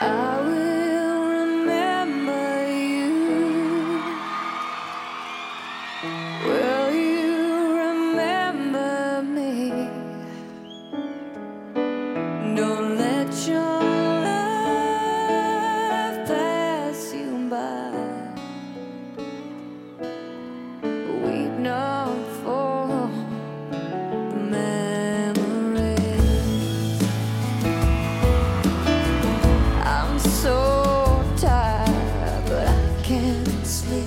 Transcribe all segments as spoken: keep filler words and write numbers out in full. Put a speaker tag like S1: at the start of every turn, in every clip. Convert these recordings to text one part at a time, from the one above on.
S1: I will remember you. Will you remember me? Don't let your love pass you by. Weep not for the memories. I'm so tired, but I can't sleep.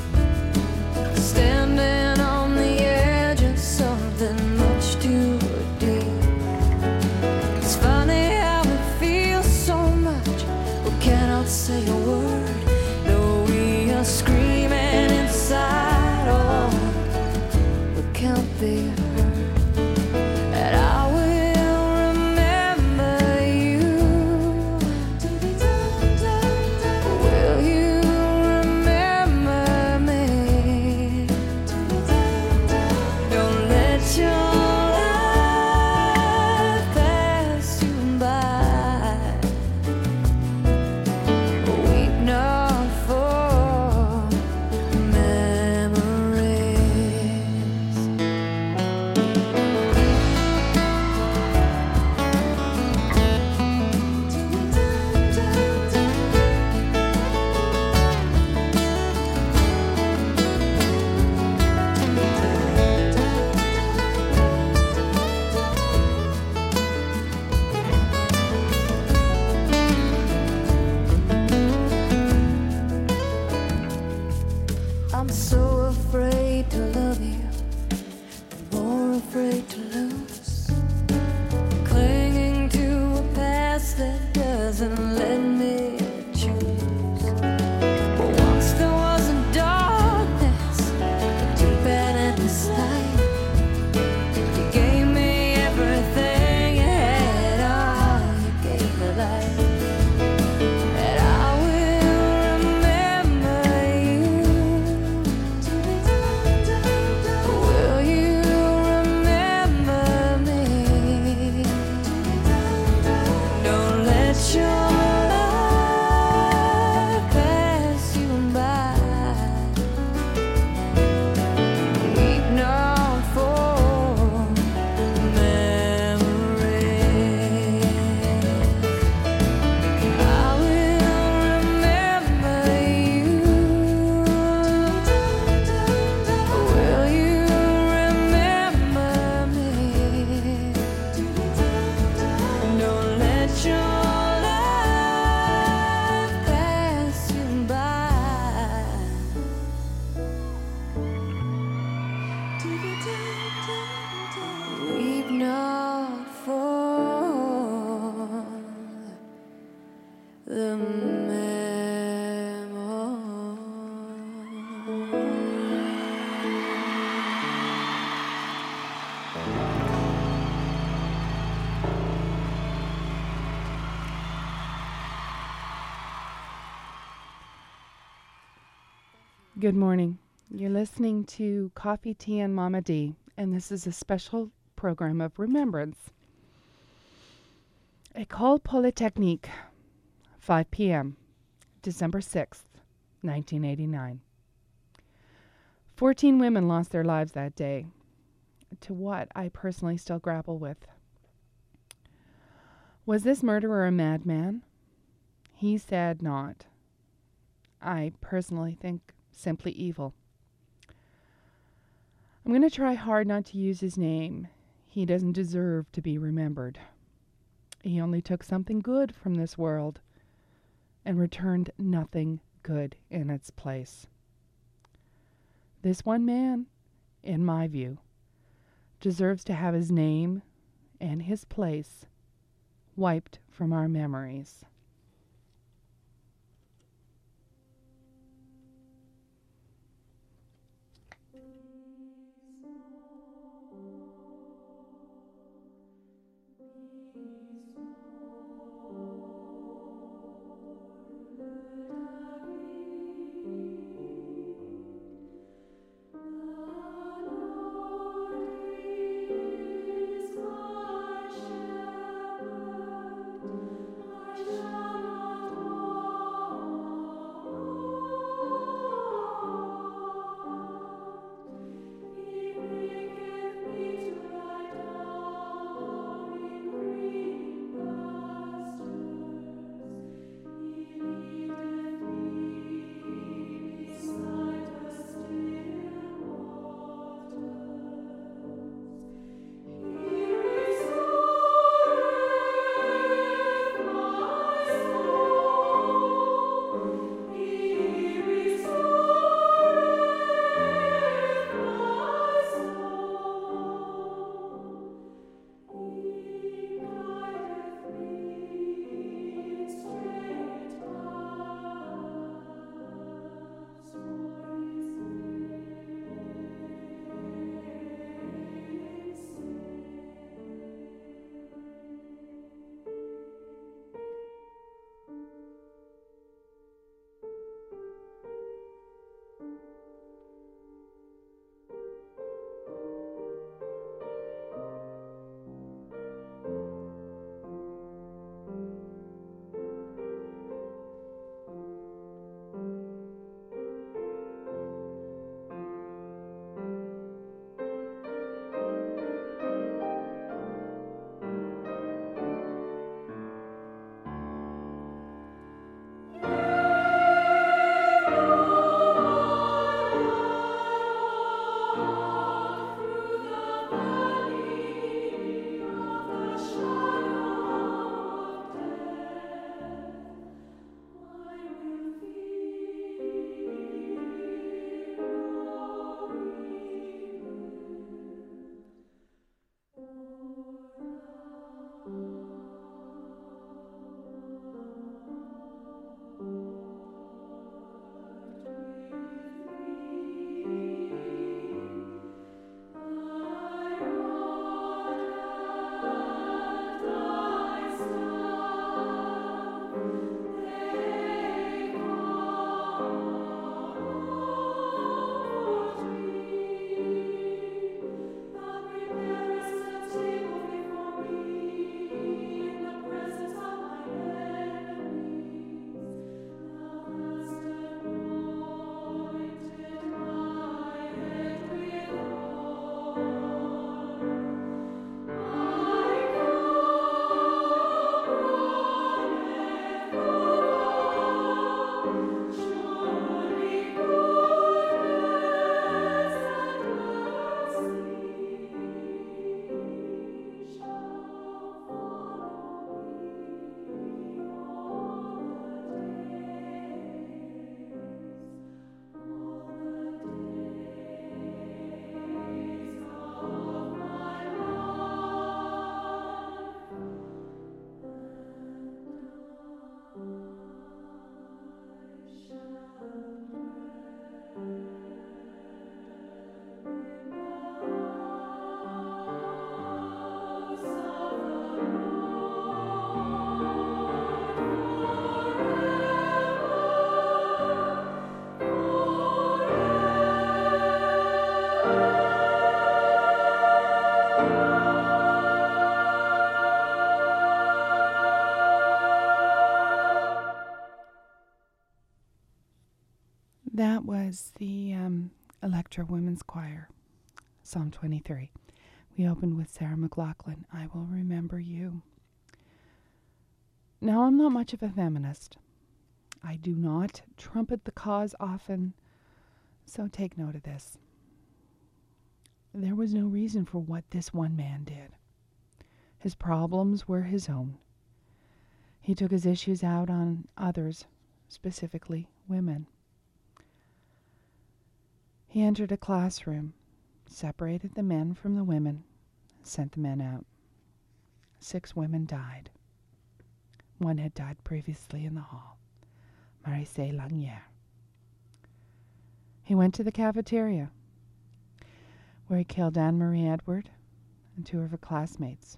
S1: Standing on the edge of something much too deep. It's funny how we feel so much, we cannot say a word, though we are screaming inside. Oh, we can't be heard. And I will remember you. Will you remember me? Don't let your life pass you by. Weep not for memories. I'm so afraid to love you, more afraid to lose, clinging to a past that doesn't let me choose. But once there was a darkness, a deep and endless night. You gave me everything you had, oh, you gave me life. And I will remember you. Will you remember me? Don't let your life pass you by. Weep not for memories. I will remember you. Will you remember me? Don't let your life pass you by. Weep not for the
S2: Good morning. You're listening to Coffee, Tea, and Mama D, and this is a special program of remembrance. École Polytechnique, five p.m., December sixth, nineteen eighty-nine. Fourteen women lost their lives that day, to what I personally still grapple with. Was this murderer a madman? He said not. I personally think simply evil. I'm going to try hard not to use his name. He doesn't deserve to be remembered. He only took something good from this world and returned nothing good in its place. This one man, in my view, deserves to have his name and his place wiped from our memories.
S1: I
S2: That was the um, Electra Women's Choir, Psalm twenty-three. We opened with Sarah McLachlan, I Will Remember You. Now, I'm not much of a feminist. I do not trumpet the cause often, so take note of this. There was no reason for what this one man did. His problems were his own. He took his issues out on others, specifically women. He entered a classroom, separated the men from the women, sent the men out. Six women died. One had died previously in the hall, Marise Langnier. He went to the cafeteria, where he killed Anne-Marie Edward and two of her classmates.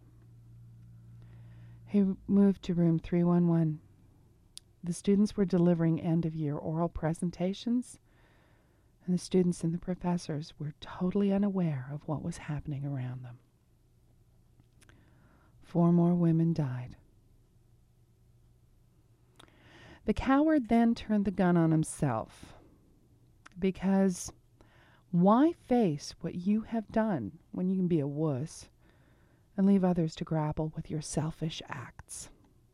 S2: He moved to room three one one. The students were delivering end-of-year oral presentations, and the students and the professors were totally unaware of what was happening around them. Four more women died. The coward then turned the gun on himself, because why face what you have done when you can be a wuss and leave others to grapple with your selfish acts?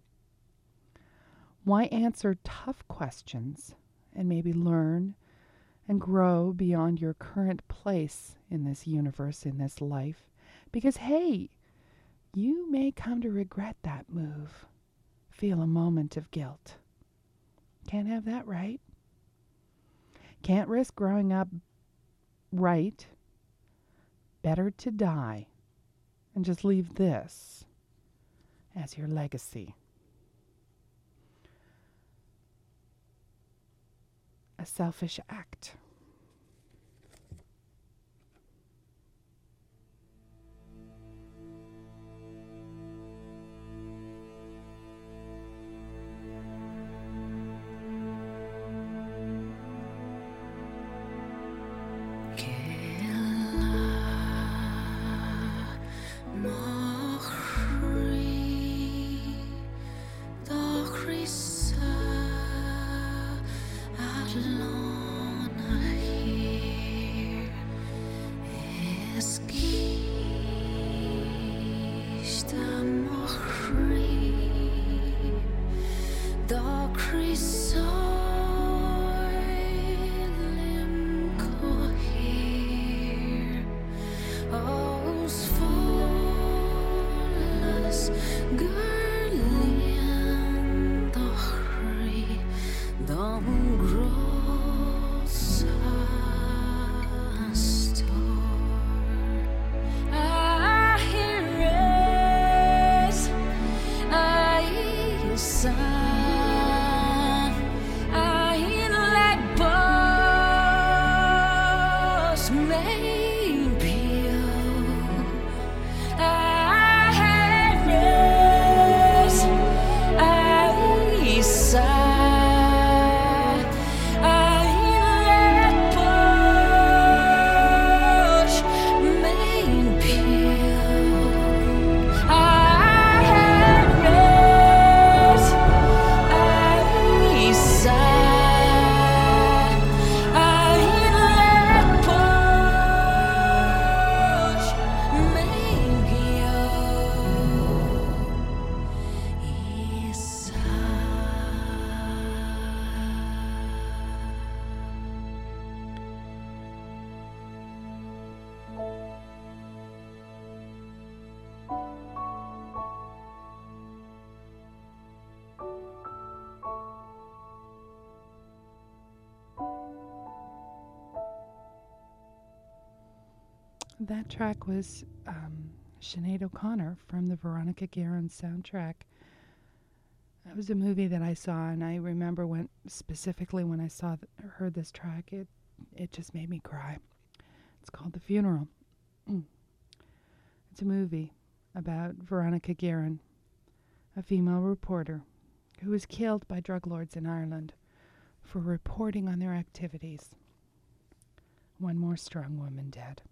S2: Why answer tough questions and maybe learn and grow beyond your current place in this universe, in this life? Because, hey, you may come to regret that move, feel a moment of guilt. Can't have that, right? Can't risk growing up right. Better to die and just leave this as your legacy. A selfish act. That track was um, Sinead O'Connor from the Veronica Guerin soundtrack. That was a movie that I saw, and I remember when specifically when I saw th- heard this track, it it just made me cry. It's called The Funeral. Mm. It's a movie about Veronica Guerin, a female reporter who was killed by drug lords in Ireland for reporting on their activities. One more strong woman dead.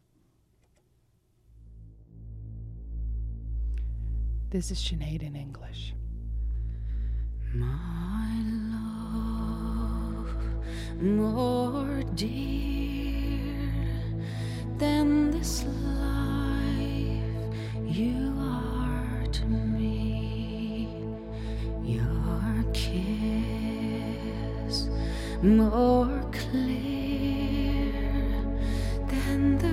S2: This is Sinead in English.
S1: My love, more dear than this life you are to me. Your kiss more clear than the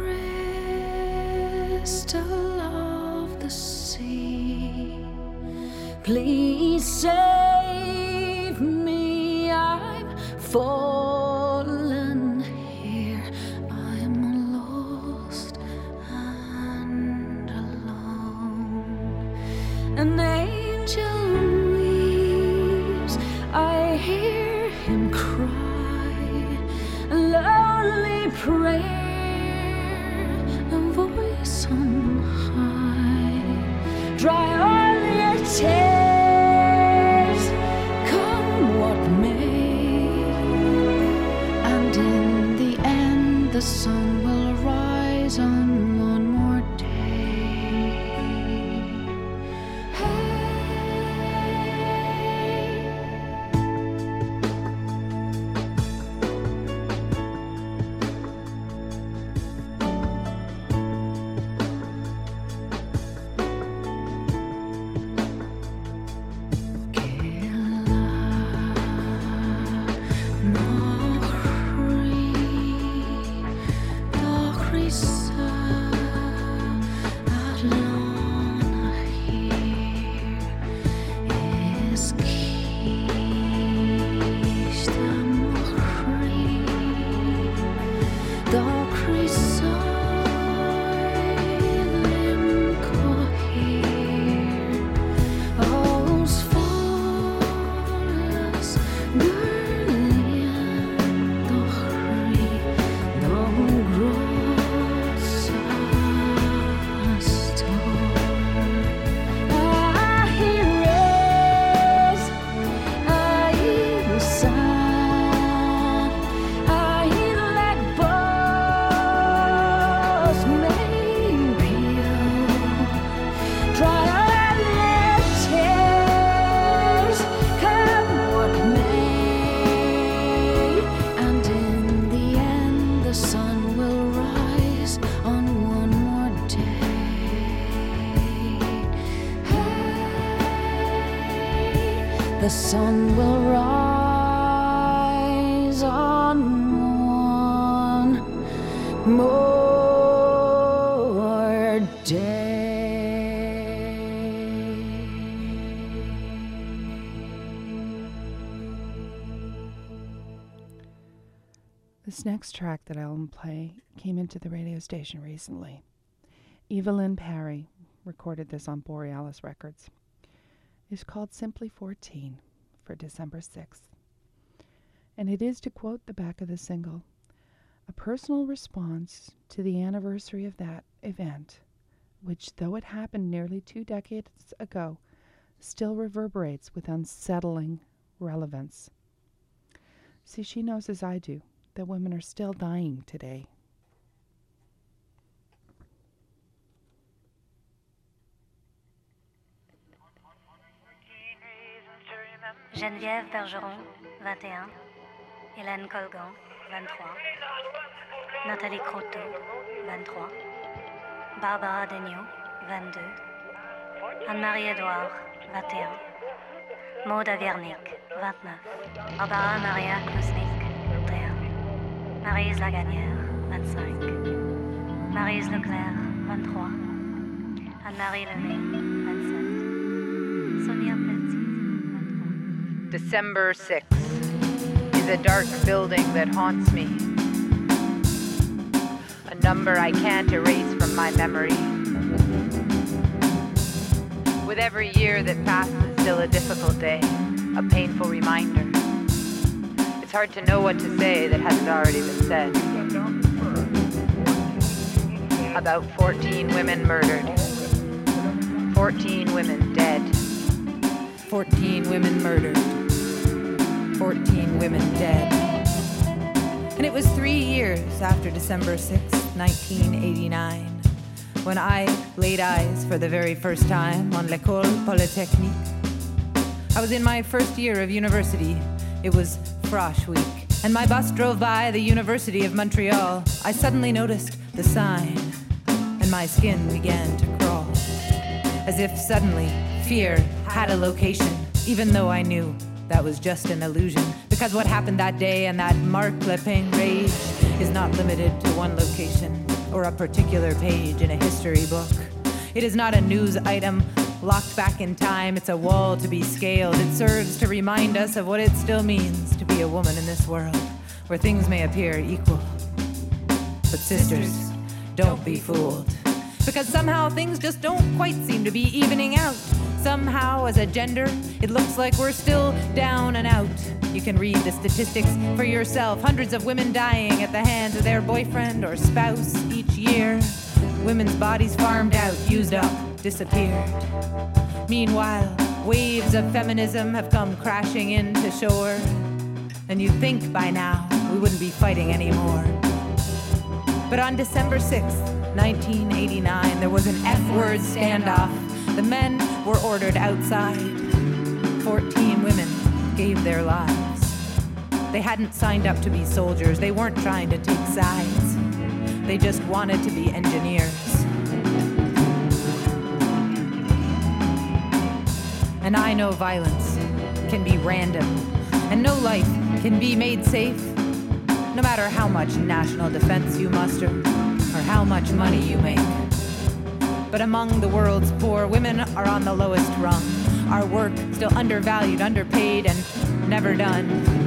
S1: crystal of the sea. Please save me, I'm fallen here. I'm lost and alone. An angel weeps, I hear him cry. A lonely prayer, a voice on high. Dry all your tears, come what may, and in the end the sun will rise on one more day. Hey. The sun will rise on one more day.
S2: This next track that I'll play came into the radio station recently. Evelyn Parry recorded this on Borealis Records. Is called Simply fourteen for December sixth. And it is, to quote the back of the single, a personal response to the anniversary of that event, which, though it happened nearly two decades ago, still reverberates with unsettling relevance. See, she knows as I do that women are still dying today.
S3: Geneviève Bergeron, vingt et un. Hélène Colgan, vingt-trois. Nathalie Croteau, vingt-trois. Barbara Degnaud, vingt-deux. Anne-Marie Edouard, vingt et un. Maud Aviernick, vingt-neuf. Barbara Maria Krusnik, trente et un. Maryse Laganière, vingt-cinq. Maryse Leclerc, vingt-trois. Anne-Marie Lemay, vingt-sept. Sonia Pelletier.
S4: December sixth is a dark building that haunts me. A number I can't erase from my memory. With every year that passes, still a difficult day, a painful reminder. It's hard to know what to say that hasn't already been said. About fourteen women murdered. fourteen women dead.
S5: fourteen women murdered. fourteen women dead. And it was three years after December sixth, nineteen eighty-nine, when I laid eyes for the very first time on l'École Polytechnique. I was in my first year of university. It was Frosh Week, and my bus drove by the University of Montreal, I suddenly noticed the sign, and my skin began to crawl. As if suddenly fear had a location, even though I knew that was just an illusion. Because what happened that day and that Marc Leping rage is not limited to one location or a particular page in a history book. It is not a news item locked back in time. It's a wall to be scaled. It serves to remind us of what it still means to be a woman in this world, where things may appear equal. But sisters, don't be fooled. Because somehow things just don't quite seem to be evening out. Somehow, as a gender, it looks like we're still down and out. You can read the statistics for yourself. Hundreds of women dying at the hands of their boyfriend or spouse each year. Women's bodies farmed out, used up, disappeared. Meanwhile, waves of feminism have come crashing into shore. And you'd think by now we wouldn't be fighting anymore. But on December sixth, nineteen eighty-nine, there was an F-word standoff. The men were ordered outside. Fourteen women gave their lives. They hadn't signed up to be soldiers. They weren't trying to take sides. They just wanted to be engineers. And I know violence can be random, and no life can be made safe, no matter how much national defense you muster or how much money you make. But among the world's poor, women are on the lowest rung. Our work still undervalued, underpaid, and never done.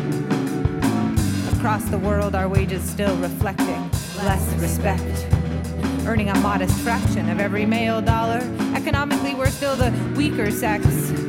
S5: Across the world, our wages still reflecting less respect. Earning a modest fraction of every male dollar. Economically, we're still the weaker sex.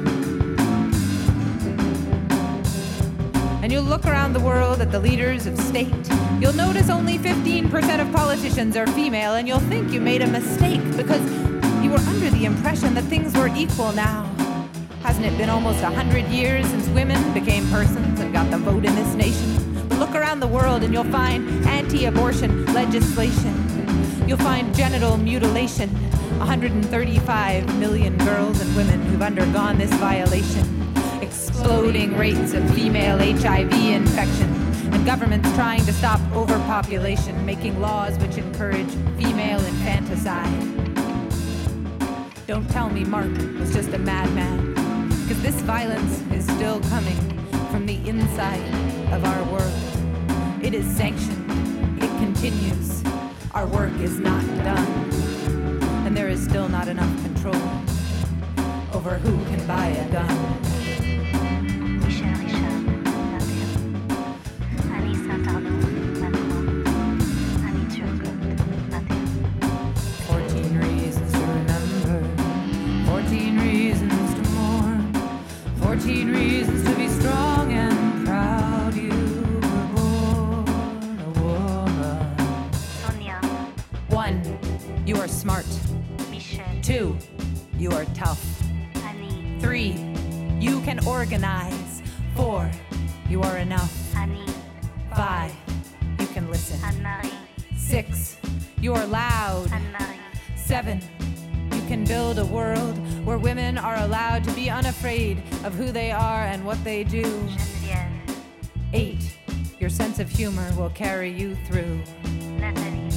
S5: And you'll look around the world at the leaders of state. You'll notice only fifteen percent of politicians are female, and you'll think you made a mistake because you were under the impression that things were equal now. Hasn't it been almost a hundred years since women became persons and got the vote in this nation? But look around the world and you'll find anti-abortion legislation. You'll find genital mutilation. one hundred thirty-five million girls and women who've undergone this violation. Exploding rates of female H I V infection. And governments trying to stop overpopulation, making laws which encourage female infanticide. Don't tell me Mark was just a madman, because this violence is still coming from the inside of our world. It is sanctioned. It continues. Our work is not done. And there is still not enough control over who can buy a gun.
S3: Michel Richard, vingt et un. Annie Saint-Arnaud, vingt-trois. Annie Turgot, vingt et un.
S5: Fourteen reasons to remember. Fourteen reasons to mourn. Fourteen reasons to be strong and proud. You were born a woman.
S3: Sonia,
S5: One, you are smart.
S3: Michel,
S5: Two, you are tough.
S3: Annie,
S5: Three, you can organize. Four, you are enough.
S3: Annie,
S5: Five, you can listen.
S3: Anne-Marie,
S5: Six, you are loud.
S3: Anne-Marie,
S5: Seven, you can build a world where women are allowed to be unafraid of who they are and what they do.
S3: Geneviève,
S5: Eight, your sense of humor will carry you through.
S3: Nathalie,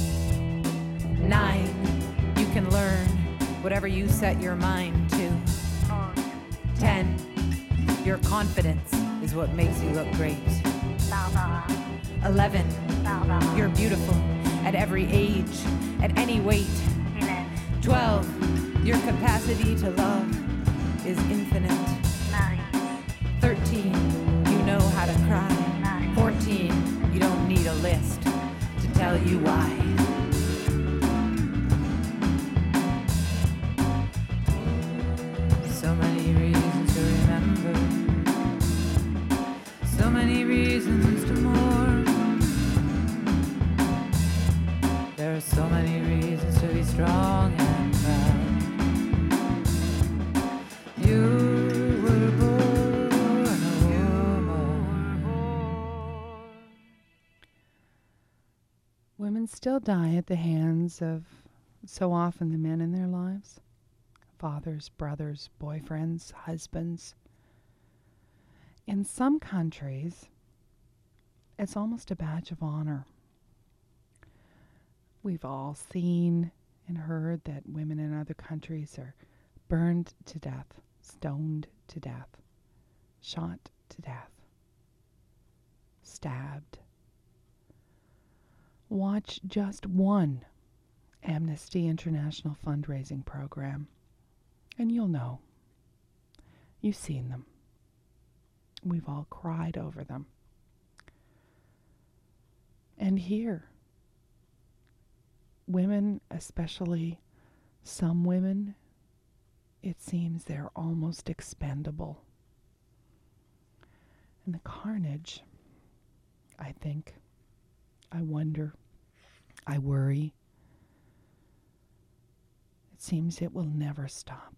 S5: Nine, you can learn whatever you set your mind to.
S3: Maud,
S5: Ten, your confidence is what makes you look great.
S3: Barbara,
S5: Eleven,
S3: Barbara,
S5: you're beautiful at every age, at any weight.
S3: Hélène,
S5: Twelve, your capacity to love is infinite.
S3: Marie,
S5: Thirteen, you know how to cry.
S3: Marie,
S5: Fourteen, you don't need a list to tell you why. So many reasons to remember. So many reasons to mourn. There are so many reasons to be strong and proud. You were born a woman.
S2: Women still die at the hands of so often the men in their lives. Fathers, brothers, boyfriends, husbands. In some countries, It's almost a badge of honor. We've all seen and heard that women in other countries are burned to death, stoned to death, shot to death, stabbed. Watch just one Amnesty International fundraising program, and you'll know. You've seen them. We've all cried over them. And here, women, especially some women, it seems they're almost expendable. And the carnage, I think, I wonder, I worry, it seems it will never stop.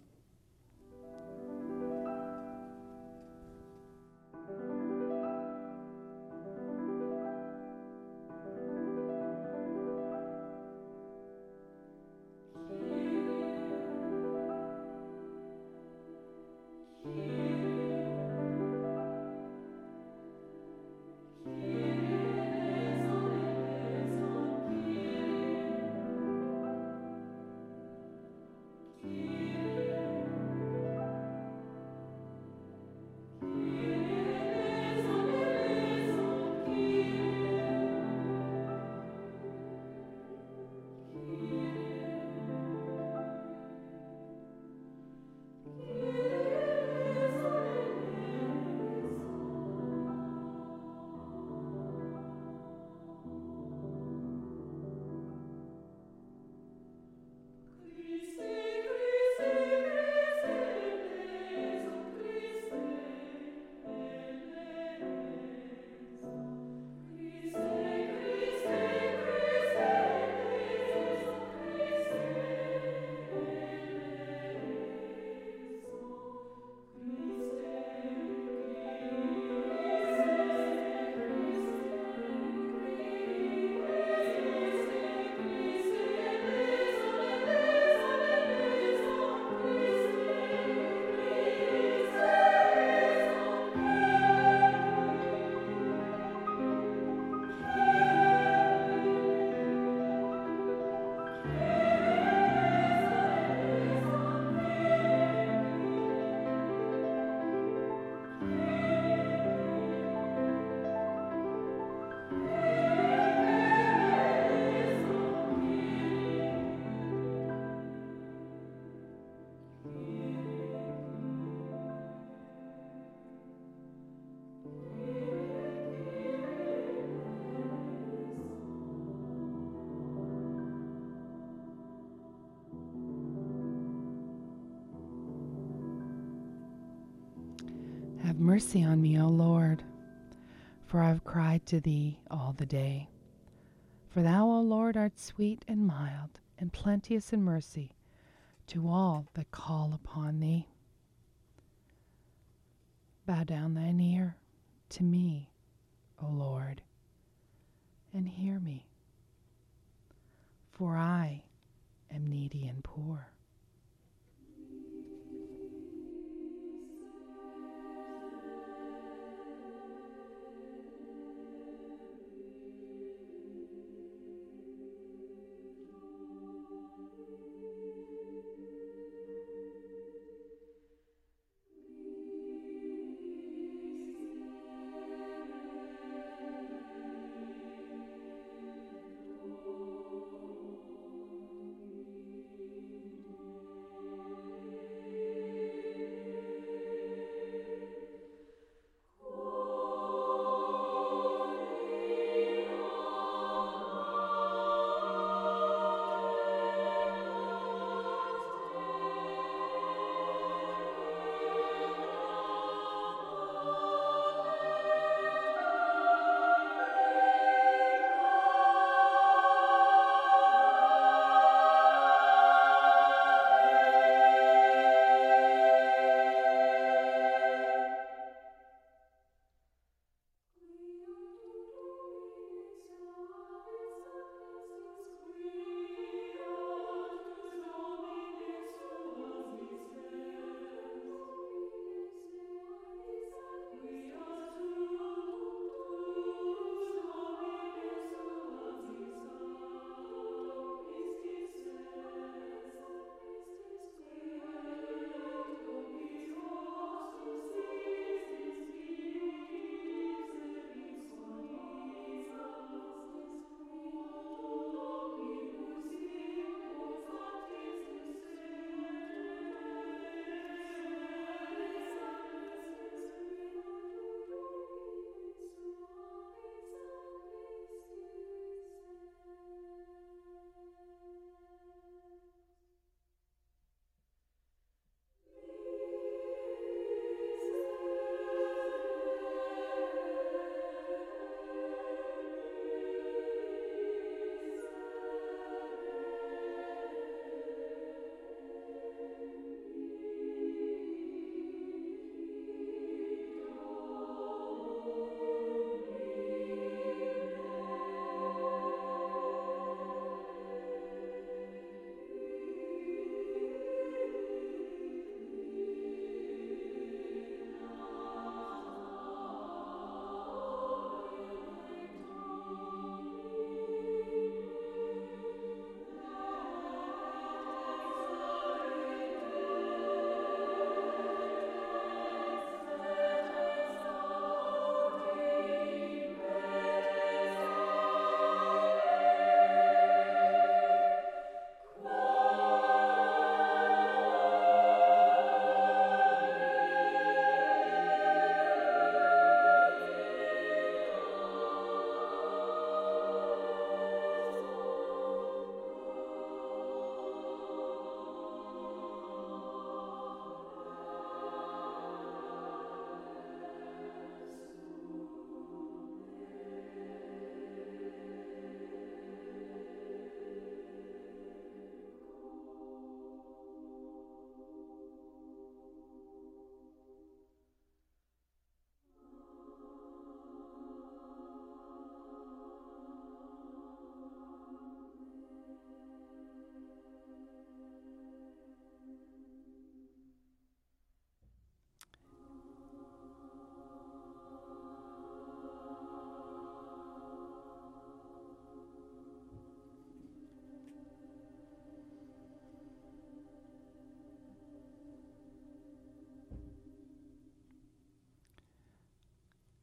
S2: Have mercy on me, O Lord, for I have cried to thee all the day. For thou, O Lord, art sweet and mild, and plenteous in mercy to all that call upon thee. Bow down thine ear to me, O Lord, and hear me, for I am needy and poor.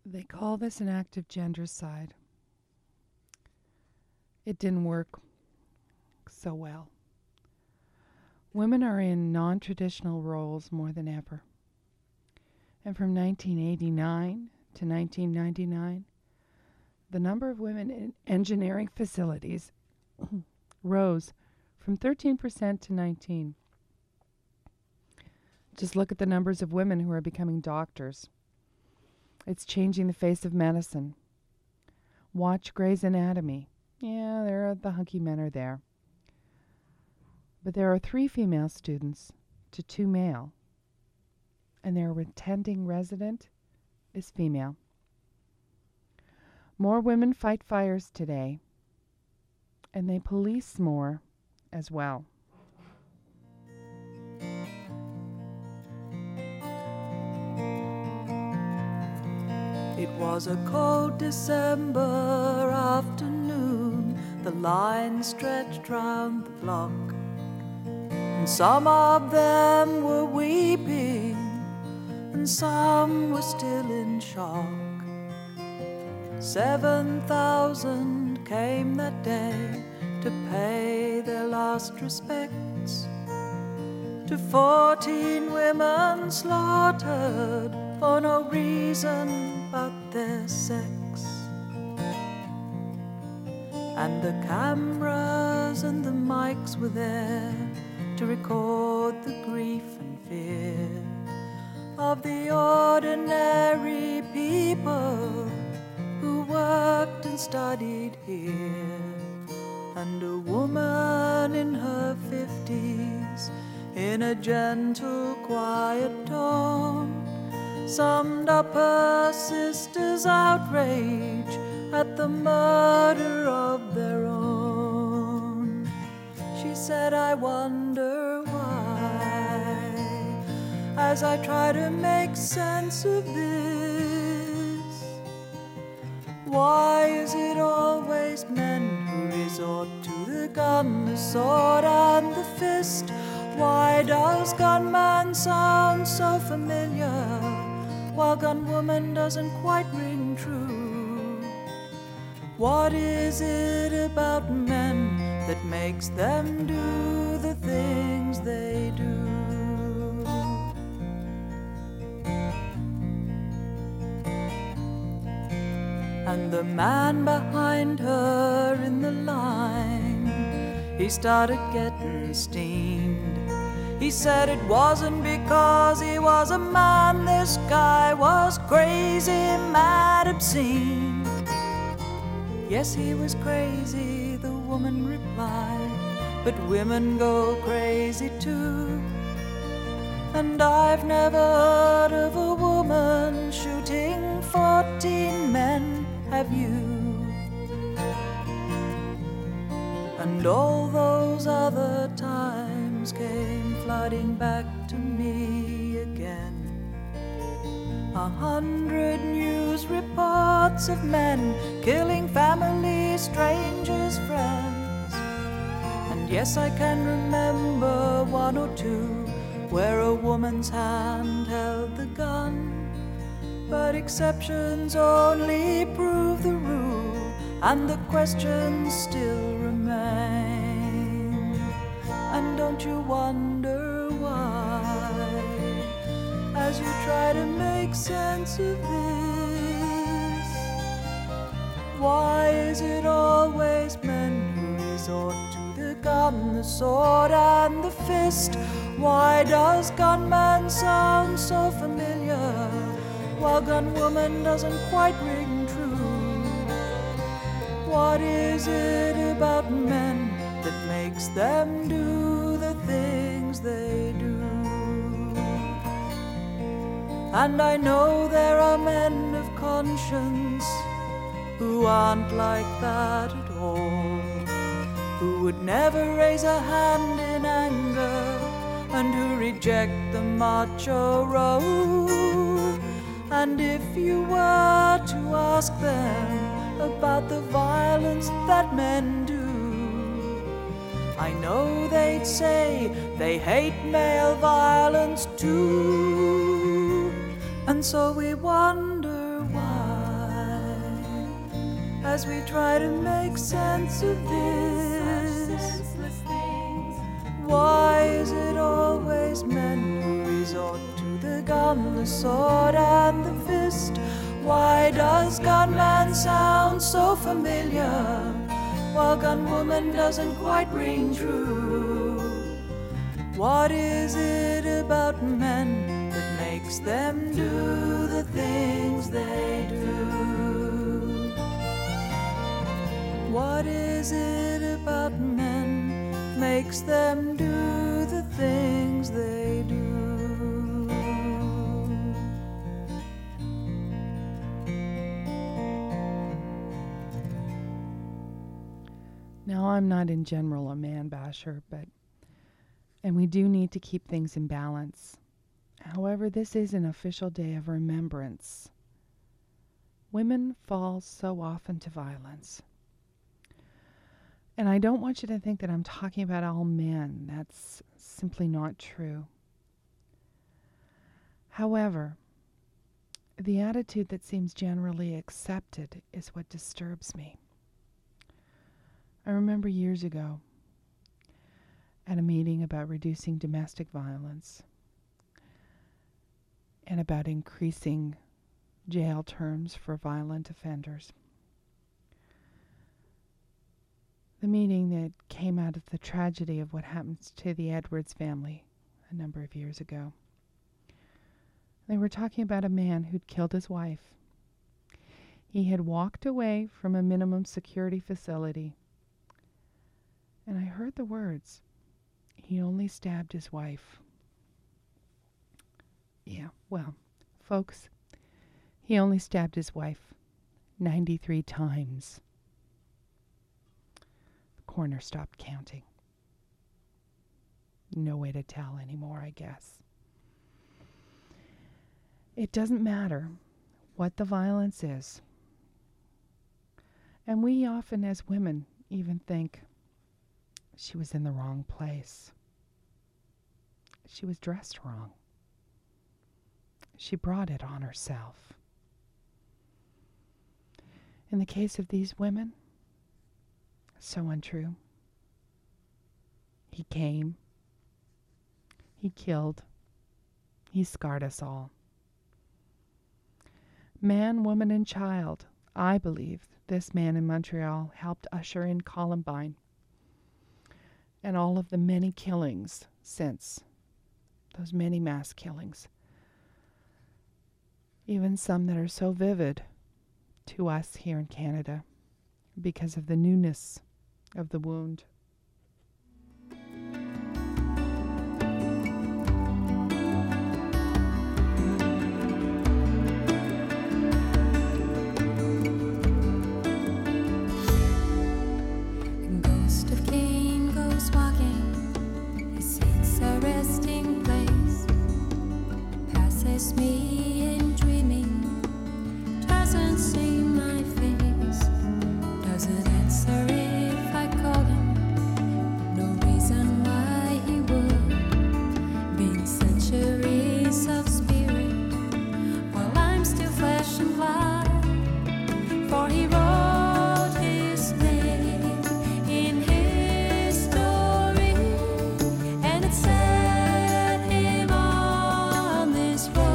S2: They call this an active gendercide. It didn't work so well. Women are in non-traditional roles more than ever. And from nineteen eighty-nine to nineteen ninety-nine, the number of women in engineering facilities rose from thirteen percent to nineteen. Just look at the numbers of women who are becoming doctors. It's changing the face of medicine. Watch Grey's Anatomy. Yeah, there are, the hunky men are there. But there are three female students to two male. And their attending resident is female. More women fight fires today. And they police more as well.
S1: It was a cold December afternoon. The line stretched round the block, and some of them were weeping, and some were still in shock. Seven thousand came that day to pay their last respects to fourteen women slaughtered for no reason but their sex. And the cameras and the mics were there to record the grief and fear of the ordinary people who worked and studied here. And a woman in her fifties, in a gentle, quiet tone, summed up her sister's outrage at the murder of their own. She said, I wonder why, as I try to make sense of this, why is it always men who resort to the gun, the sword and the fist? Why does gunman sound so familiar, while gunwoman doesn't quite ring true? What is it about men that makes them do the things they do? And the man behind her in the line, he started getting steamed. He said it wasn't because he was a man, this guy was crazy, mad, obscene. Yes, he was crazy, the woman replied, but women go crazy too. And I've never heard of a woman shooting fourteen men, have you? And all those other times came flooding back to me again. A hundred news reports of men killing family, strangers, friends. And yes, I can remember one or two where a woman's hand held the gun. But exceptions only prove the rule, and the questions still remain. And don't you wonder why, as you try to make sense of this, why is it always men who resort to the gun, the sword and the fist? Why does gunman sound so familiar, while gunwoman doesn't quite ring true? What is it about men that makes them do the things they do? And I know there are men of conscience who aren't like that at all, who would never raise a hand in anger and who reject the macho role. And if you were to ask them about the violence that men do, I know they'd say they hate male violence too. And so we wonder why, as we try to make sense of this. Why is it always men who resort to the gun, the sword, and the fist? Why does gunman sound so familiar, while gunwoman doesn't quite ring true? What is it about men that makes them do the things they do? What is it about men makes them do the things they do?
S2: Now, I'm not in general a man basher, but and we do need to keep things in balance. However, this is an official day of remembrance. Women fall so often to violence. And I don't want you to think that I'm talking about all men. That's simply not true. However, the attitude that seems generally accepted is what disturbs me. I remember years ago at a meeting about reducing domestic violence and about increasing jail terms for violent offenders. The meeting that came out of the tragedy of what happened to the Edwards family a number of years ago. They were talking about a man who'd killed his wife. He had walked away from a minimum security facility, and I heard the words, "He only stabbed his wife." Yeah, well, folks, he only stabbed his wife ninety-three times. The coroner stopped counting. No way to tell anymore, I guess. It doesn't matter what the violence is. And we often, as women, even think, she was in the wrong place. She was dressed wrong. She brought it on herself. In the case of these women, so untrue. He came. He killed. He scarred us all. Man, woman, and child, I believe this man in Montreal helped usher in Columbine and all of the many killings since, those many mass killings, even some that are so vivid to us here in Canada because of the newness of the wound.
S1: Me in dreaming, doesn't see my face, doesn't answer if I call him, no reason why he would, been centuries of spirit, while I'm still flesh and blood, for he wrote his name in his story, and it set him on this road.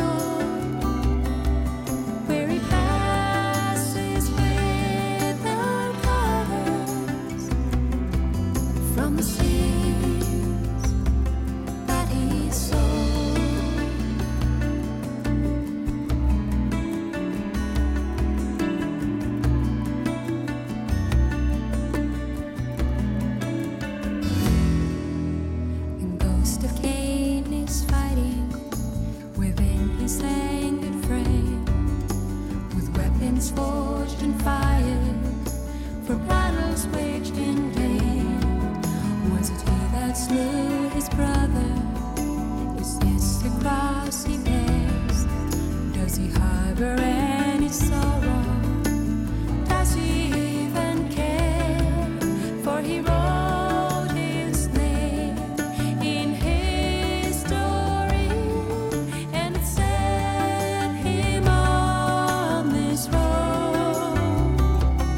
S1: Forged and fired for battles waged in vain. Was it he that slew his brother? Is this the cross he bears? Does he harbor any sorrow? Does he even care? For he wrote his name in his story, and it set him on this road.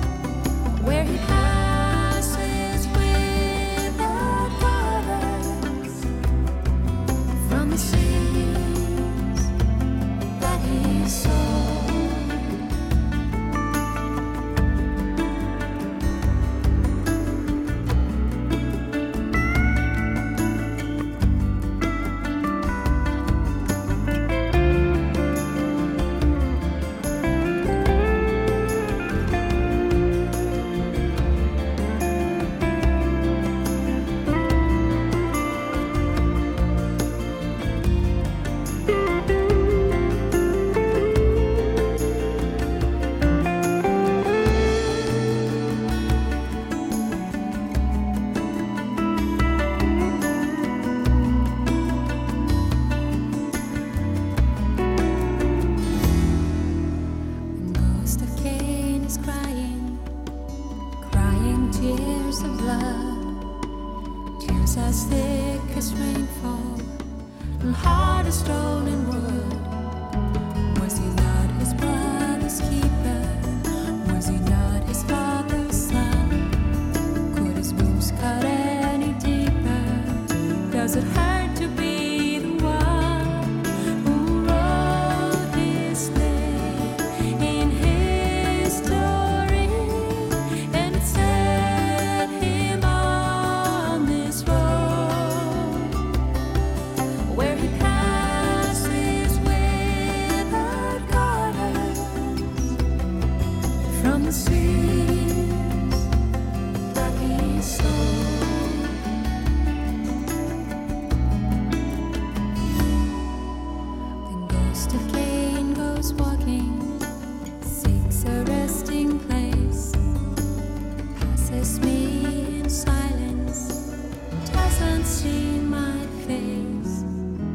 S1: Words as thick as rainfall and hard as stone and wood. Was he not his brother's keeper? Was he not his father's son? Could his wounds cut any deeper? Does it hurt to be the one who wrote his name in his story and set him on this road where he passes without guidance from the seas that he sold? The ghost of Cain goes walking, seeks a resting place, passes me in silence, doesn't see my face.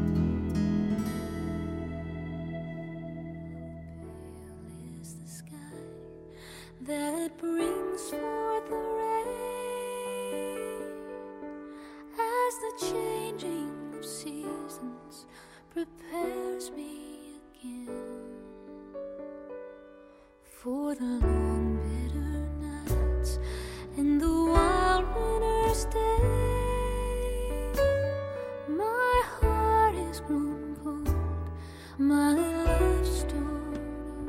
S1: Pale is the sky that brings forth the rain as the changing of seasons prepares me again for the long bitter nights and the wild winter's day. My heart is grown cold, my love stored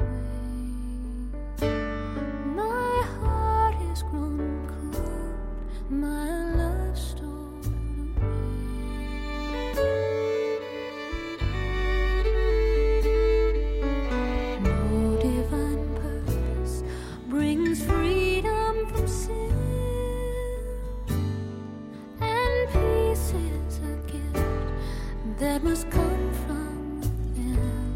S1: away. My heart is grown cold, my love stored away. No divine purpose brings freedom from sin, and peace is a gift that must come from within.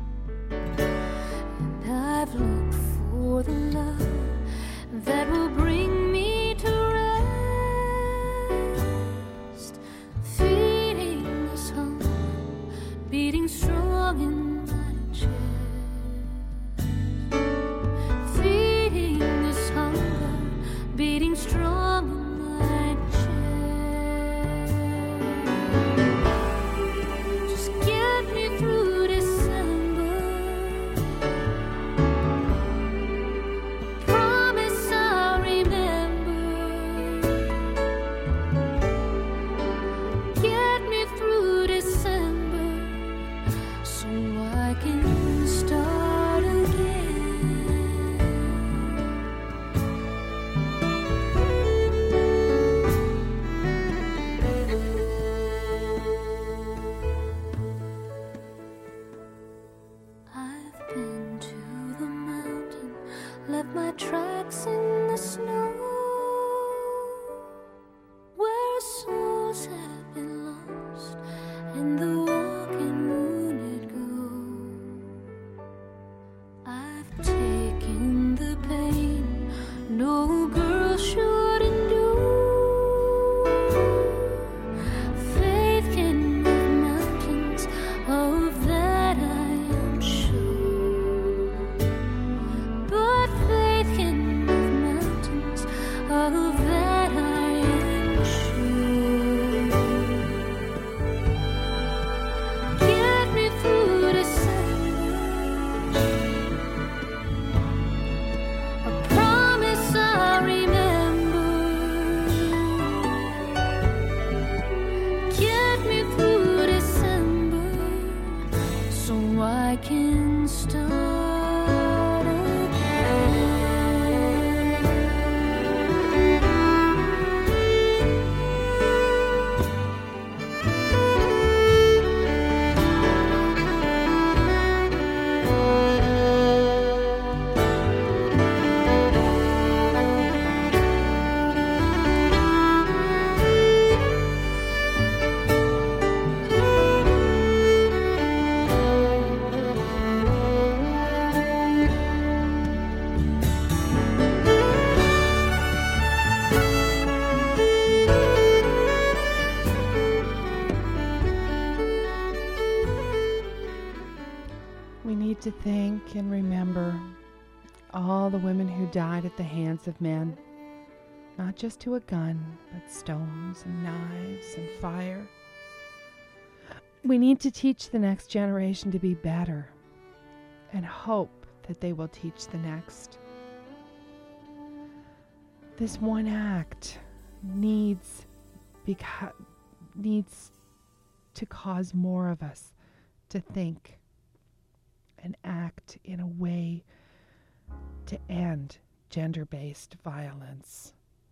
S1: And I've looked for the love that will bring me to rest, feeding this hunger, beating strong in my chest, feeding this hunger, beating strong in my chest. Just get me through December. Promise I'll remember. Get me through December so I can start again. I've been to the mountain, left my tracks in the snow, where souls have been lost and the walking wounded go. I've taken the pain no girl should endure. Faith can move mountains, of that I am sure. But faith can move mountains, of that I am sure. Get me through December. I promise I'll remember. Get me through December so I can start again.
S2: We need to think and remember all the women who died at the hands of men, not just to a gun, but stones and knives and fire. We need to teach the next generation to be better and hope that they will teach the next. This one act needs beca- needs to cause more of us to think and act in a way to end gender-based violence.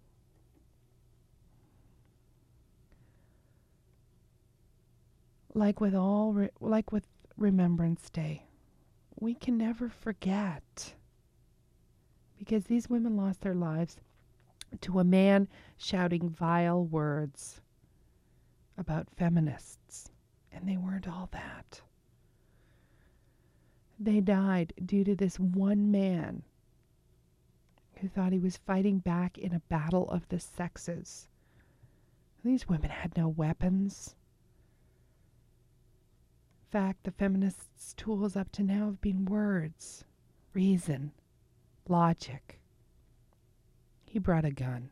S2: Like with all, re- like with Remembrance Day, we can never forget, because these women lost their lives to a man shouting vile words about feminists, and they weren't all that. They died due to this one man who thought he was fighting back in a battle of the sexes. These women had no weapons. In fact, the feminists' tools up to now have been words, reason, logic. He brought a gun.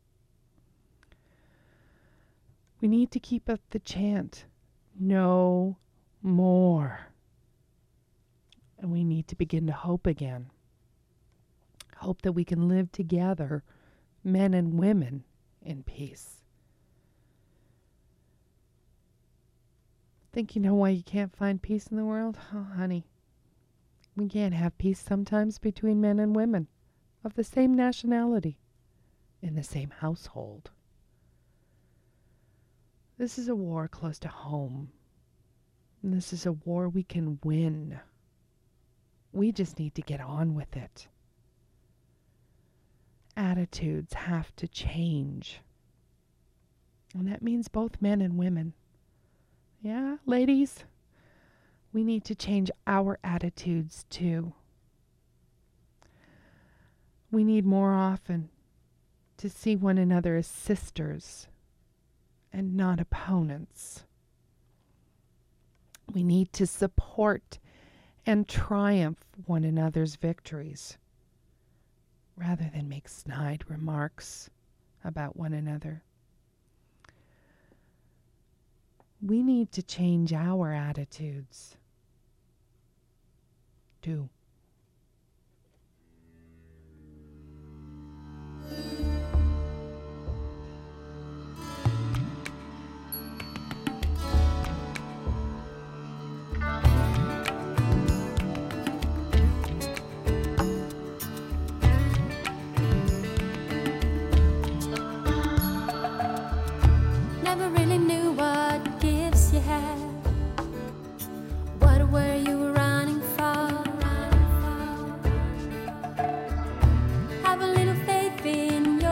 S2: We need to keep up the chant, no more. And we need to begin to hope again. Hope that we can live together, men and women, in peace. Think you know why you can't find peace in the world? Oh, honey. We can't have peace sometimes between men and women of the same nationality, in the same household. This is a war close to home. And this is a war we can win. We just need to get on with it. Attitudes have to change. And that means both men and women. Yeah, ladies, we need to change our attitudes too. We need more often to see one another as sisters and not opponents. We need to support and triumph one another's victories rather than make snide remarks about one another. We need to change our attitudes too.
S1: Never really knew what gifts you had. What were you running for? Have a little faith in your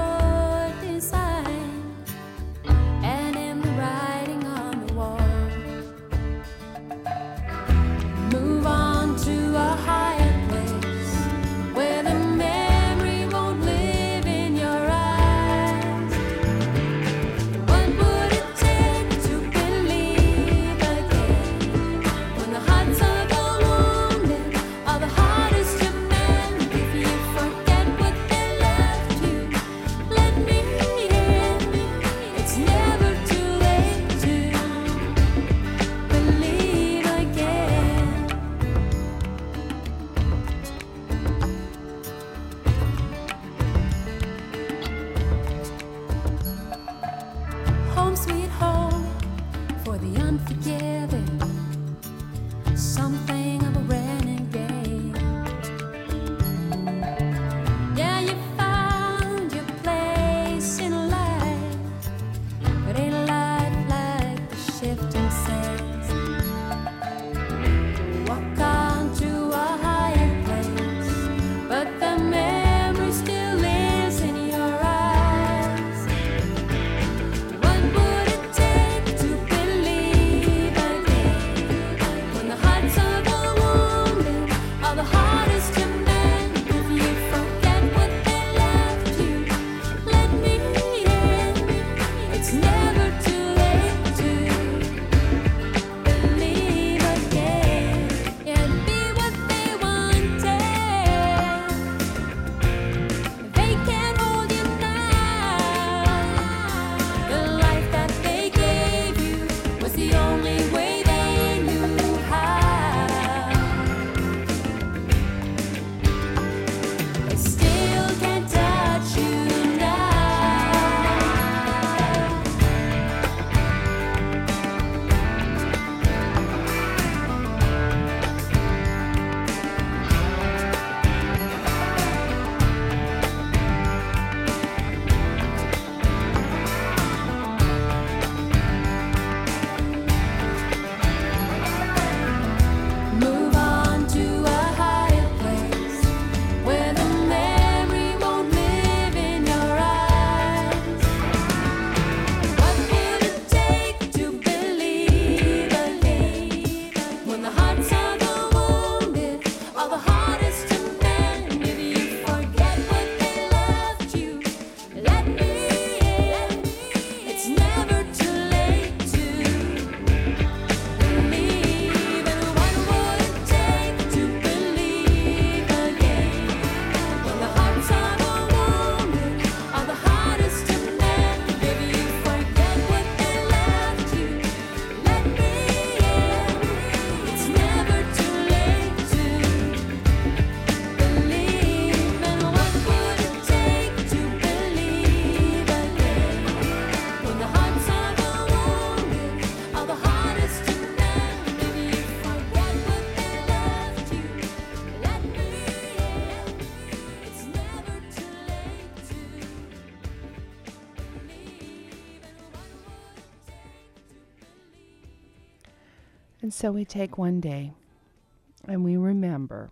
S2: And so we take one day and we remember.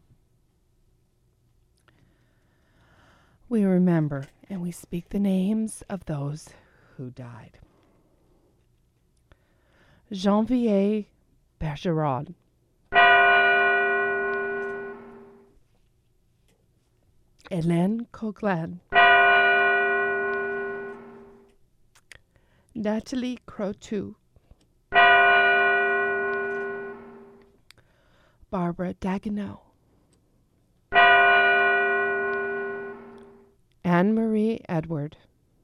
S2: We remember and we speak the names of those who died. Geneviève Bergeron, Hélène Coughlin, Nathalie Croteau, Barbara Dagenot, Anne-Marie Edward,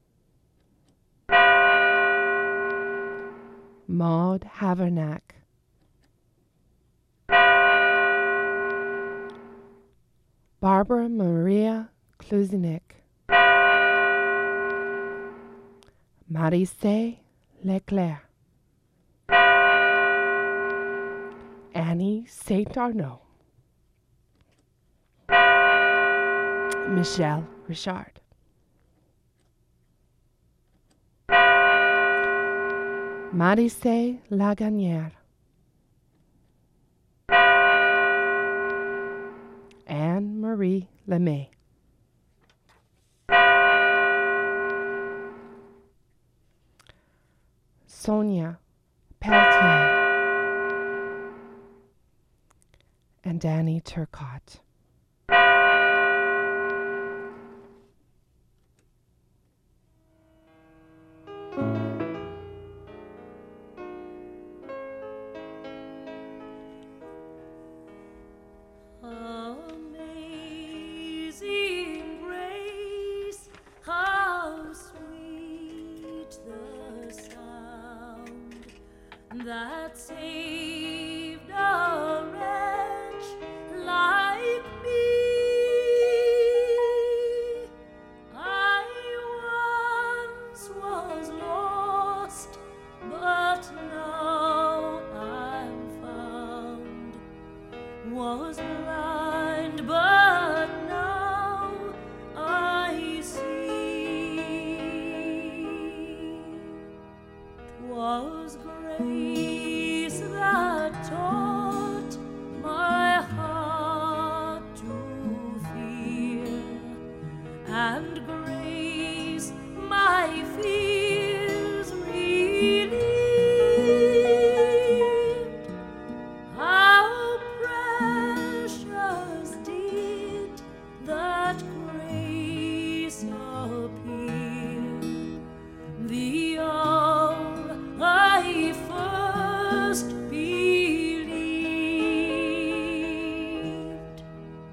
S2: Maud Havernack, Barbara Maria Kluzinik, Marise Leclerc, Annie Saint Arnaud, Michelle Richard, Marise Lagagnère, Anne-Marie Lemay, Sonia Pelletier, and Danny Turcotte.
S1: Amazing grace, how sweet the sound that saved a wretch like me. I once was lost, but now I'm found. Was blind, but now I see. 'Twas grace that taught my heart to fear, and grace my fears relieved. How precious did that grace appear, the hour I first believed.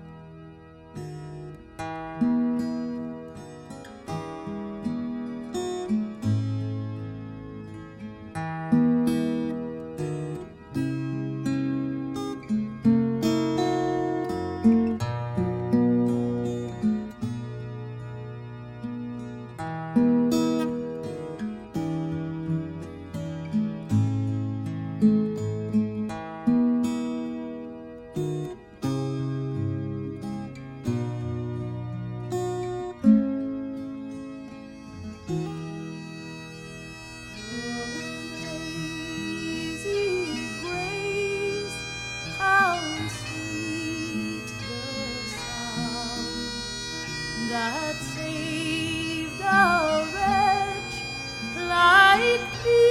S1: Amazing grace, how sweet the sound that saved a wretch like me.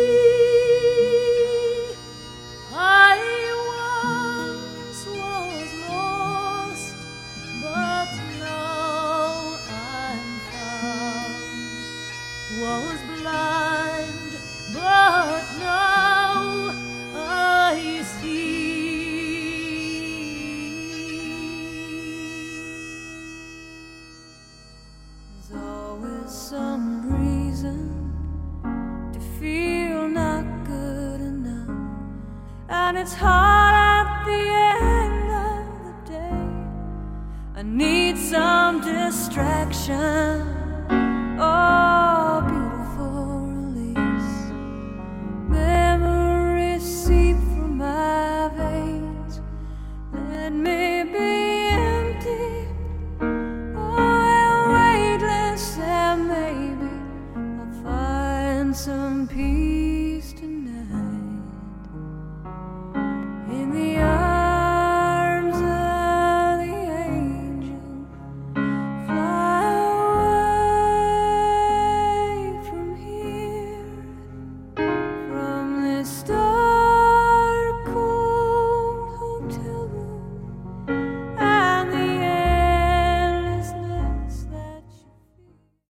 S1: I once was lost, but now I'm found. Was blind, but now I see. There's always some reason to feel not good enough, and it's hard at the end of the day. I need some distraction. Oh, beautiful release. Memories seep from my veins. Let me be empty. Oh, weightless, and maybe I'll find some peace tonight.